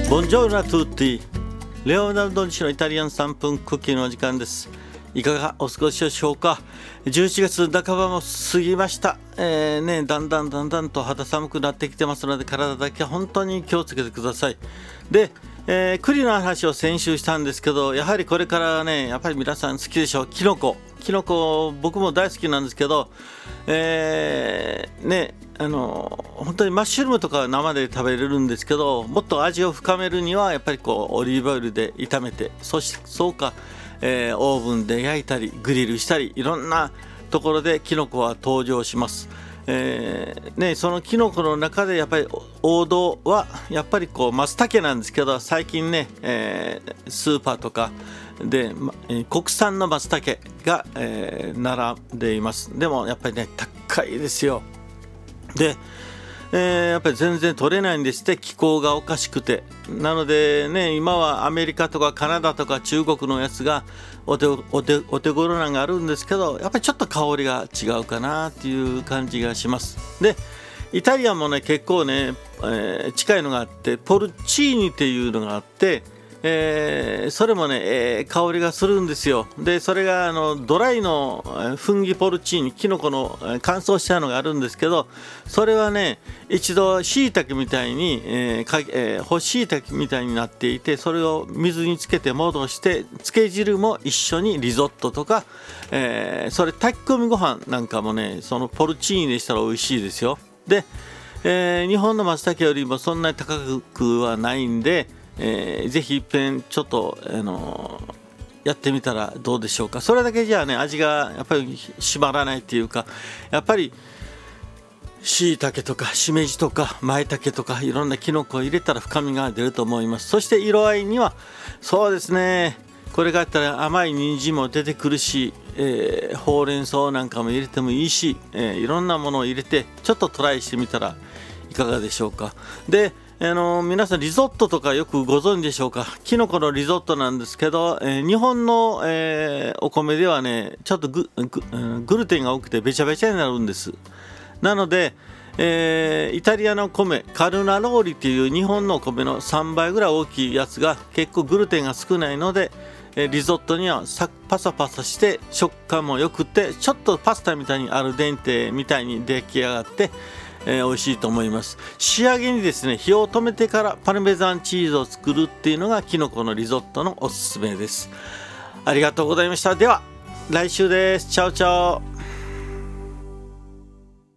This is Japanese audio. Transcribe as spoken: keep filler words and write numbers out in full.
ボンジョルノトゥッティ、レオナルド西のイタリアンさんぷんクッキーのお時間です。いかがお過ごしでしょうか。じゅういちがつなかばも過ぎました、えーね、だんだんだんだんと肌寒くなってきてますので、体だけ本当に気をつけてください。で、えー、栗の話を先週したんですけど、やはりこれからね、やっぱり皆さん好きでしょう。キノコキノコ僕も大好きなんですけど、えー、ねあの本当にマッシュルームとかは生で食べれるんですけど、もっと味を深めるにはやっぱりこうオリーブオイルで炒めて、そしてそうか、えー、オーブンで焼いたりグリルしたり、いろんなところでキノコは登場します。えーね、そのキノコの中でやっぱり王道はやっぱりこう松茸なんですけど、最近ね、えー、スーパーとかで、えー、国産の松茸が、えー、並んでいます。でもやっぱりね高いですよ。で、えー、やっぱり全然取れないんですって、気候がおかしくて。なのでね、今はアメリカとかカナダとか中国のやつがお手、お手、お手頃なんがあるんですけど、やっぱりちょっと香りが違うかなっていう感じがします。で、イタリアンもね結構ね、えー、近いのがあって、ポルチーニっていうのがあって、えー、それもね、えー、香りがするんですよ。でそれがあのドライのフンギポルチーニ、キノコの乾燥したのがあるんですけど、それはね一度しいたけみたいに、えーかえー、干しいたけみたいになっていて、それを水につけて戻してつけ汁も一緒にリゾットとか、えー、それ炊き込みご飯なんかもね、そのポルチーニでしたら美味しいですよ。で、えー、日本の松茸よりもそんなに高くはないんで、えー、ぜひ一遍ちょっと、あのー、やってみたらどうでしょうか。それだけじゃね味がやっぱり締まらないっていうか、やっぱりしいたけとかしめじとかまいたけとかいろんなきのこを入れたら深みが出ると思います。そして色合いにはそうですね、これがあったら甘い人参も出てくるし、えー、ほうれん草なんかも入れてもいいし、えー、いろんなものを入れてちょっとトライしてみたらいかがでしょうか。であの皆さんリゾットとかよくご存知でしょうか。キノコのリゾットなんですけど、えー、日本の、えー、お米ではねちょっと グ, グ, グルテンが多くてべちゃべちゃになるんです。なので、えー、イタリアの米カルナローリっていう日本のお米のさんばいぐらい大きいやつが結構グルテンが少ないので、えー、リゾットにはさパサパサして食感もよくて、ちょっとパスタみたいにアルデンテみたいに出来上がってえー、美味しいと思います。仕上げにですね、火を止めてからパルメザンチーズを作るっていうのがキノコのリゾットのおすすめです。ありがとうございました。では来週です。チャオチャオ。